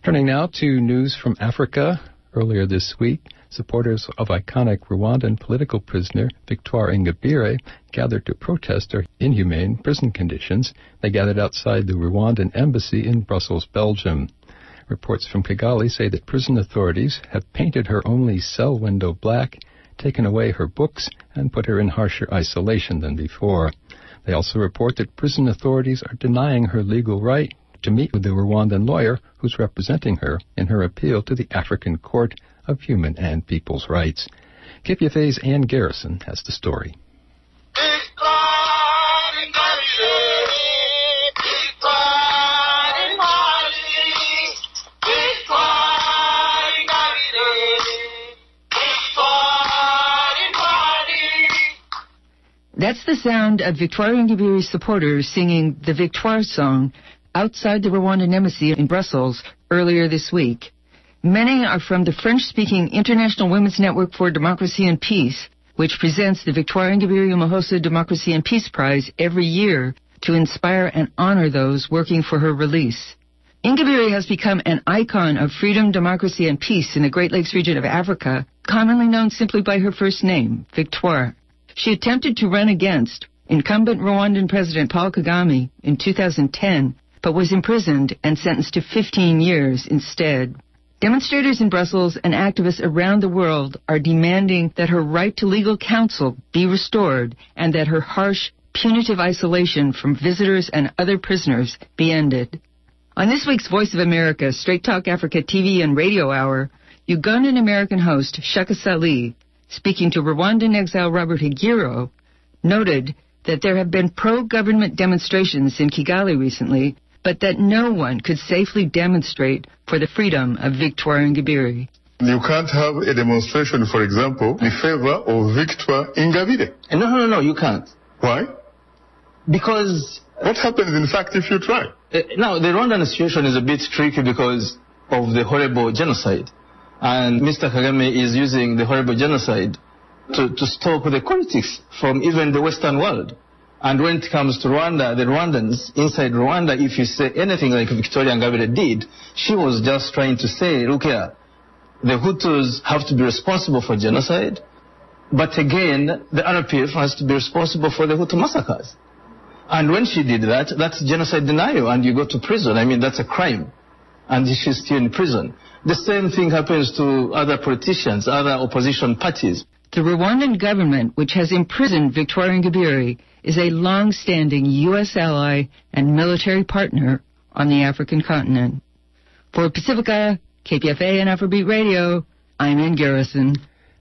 Turning now to news from Africa. Earlier this week, supporters of iconic Rwandan political prisoner Victoire Ingabire gathered to protest her inhumane prison conditions. They gathered outside the Rwandan embassy in Brussels, Belgium. Reports from Kigali say that prison authorities have painted her only cell window black, taken away her books, and put her in harsher isolation than before. They also report that prison authorities are denying her legal right to meet with the Rwandan lawyer who's representing her in her appeal to the African Court of Human and People's Rights. KPFA's Ann Garrison has the story. That's the sound of Victoire Ingabire's supporters singing the Victoire song outside the Rwandan embassy in Brussels earlier this week. Many are from the French-speaking International Women's Network for Democracy and Peace, which presents the Victoire Ingabire Umuhoza Democracy and Peace Prize every year to inspire and honor those working for her release. Ingabire has become an icon of freedom, democracy, and peace in the Great Lakes region of Africa, commonly known simply by her first name, Victoire. She attempted to run against incumbent Rwandan President Paul Kagame in 2010, but was imprisoned and sentenced to 15 years instead. Demonstrators in Brussels and activists around the world are demanding that her right to legal counsel be restored and that her harsh, punitive isolation from visitors and other prisoners be ended. On this week's Voice of America Straight Talk Africa TV and radio hour, Ugandan-American host Shaka Sali, speaking to Rwandan exile Robert Higiro, noted that there have been pro-government demonstrations in Kigali recently, but that no one could safely demonstrate for the freedom of Victoire Ingabire. You can't have a demonstration, for example, in favor of Victoire Ingabire. No, you can't. Why? Because... What happens, in fact, if you try? Now, the Rwandan situation is a bit tricky because of the horrible genocide. And Mr. Kagame is using the horrible genocide to stop the politics from even the Western world. And when it comes to Rwanda, the Rwandans inside Rwanda, if you say anything like Victoire Ingabire did, she was just trying to say, look here, the Hutus have to be responsible for genocide, but again, the RPF has to be responsible for the Hutu massacres. And when she did that, that's genocide denial, and you go to prison. I mean, that's a crime. And she's still in prison. The same thing happens to other politicians, other opposition parties. The Rwandan government, which has imprisoned Victoire Ingabire, is a long-standing U.S. ally and military partner on the African continent. For Pacifica, KPFA and Afrobeat Radio, I'm Ann Garrison.